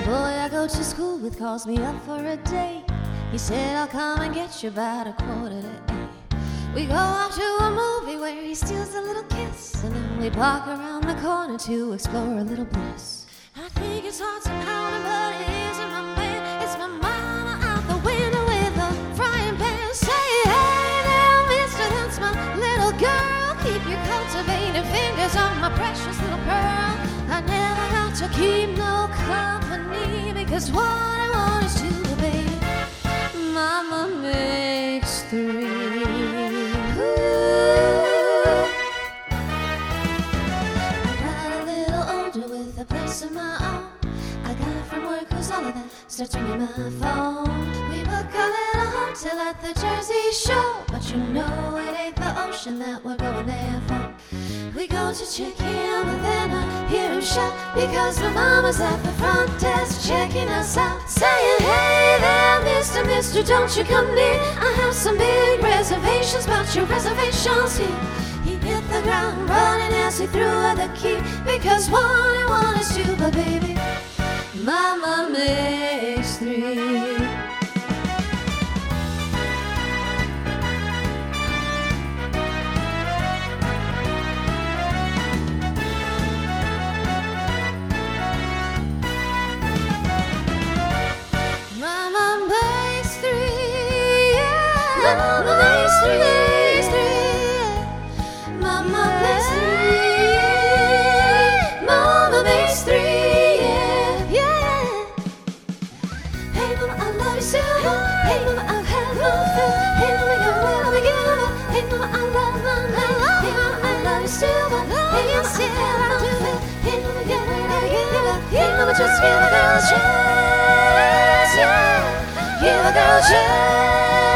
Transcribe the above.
boy I go to school with calls me up for a date. He said, I'll come and get you about 7:45. We go off to a movie where he steals a little kiss, and then we park around the corner to explore a little bliss. I think it's hard to count it, but it isn't my man. It's my mama out the window with a frying pan. Say, hey there, mister, that's my little girl. Keep your cultivated fingers on my precious little pearl. I never got to keep no company, because what I want is to obey. Mama makes 3. Of my own, I got it from work, cause all of that starts ringing my phone. We book a little hotel at the Jersey Shore, but you know it ain't the ocean that we're going there for. We go to check him, but then I hear him shout, because my mama's at the front desk checking us out, saying, hey there, mister, don't you come near. I have some big reservations, but your reservation's here. He hit the ground running as he threw her the key, because what I want is you, but baby, mama makes 3. Mama makes 3, yeah. Mama makes 3. Hey mama, I've had my fill. Hey mama, you're well together. Hey mama, I love my life. Hey mama, I love you still, but hey, you still I do it. Hey mama, get ready to give up. Hey mama, just give a girl a chance, yeah. Give a girl a chance.